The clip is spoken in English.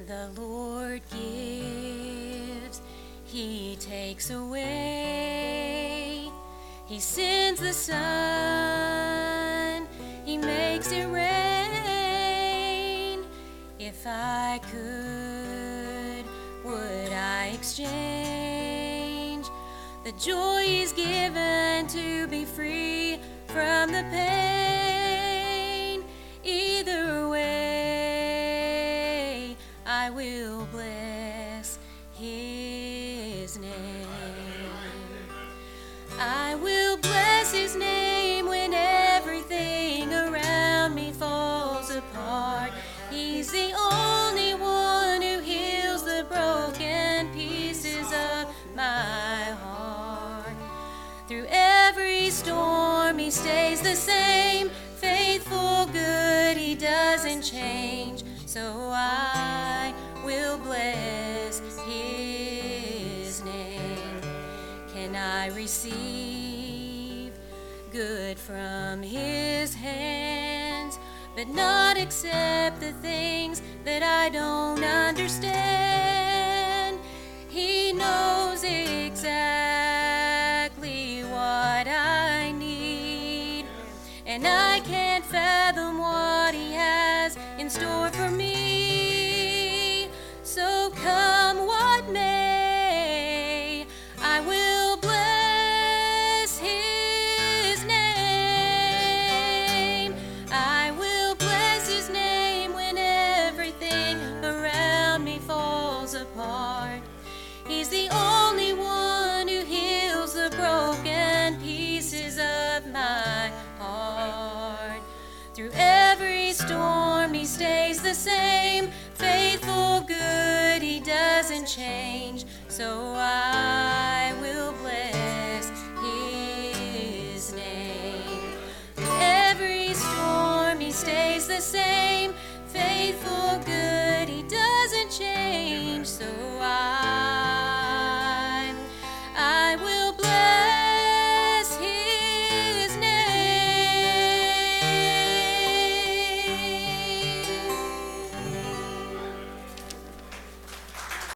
The Lord gives, He takes away. He sends the sun, He makes it rain. If I could, would I exchange the joy He's given to be free from the pain? Either way, I will bless His name. I will bless His name when everything around me falls apart. He's the only one who heals the broken pieces of my heart. Through every storm, He stays the same, faithful, good, He doesn't change. So I will bless His name. Can I receive good from His hands, but not accept the things that I don't understand? He knows exactly what I need, and I can't fathom what He has in store for me. So come what may, I will bless His name. I will bless His name when everything around me falls apart. He's the only one who heals the broken pieces of my heart. Through every storm, He stays the same, faithful, good, He doesn't change. So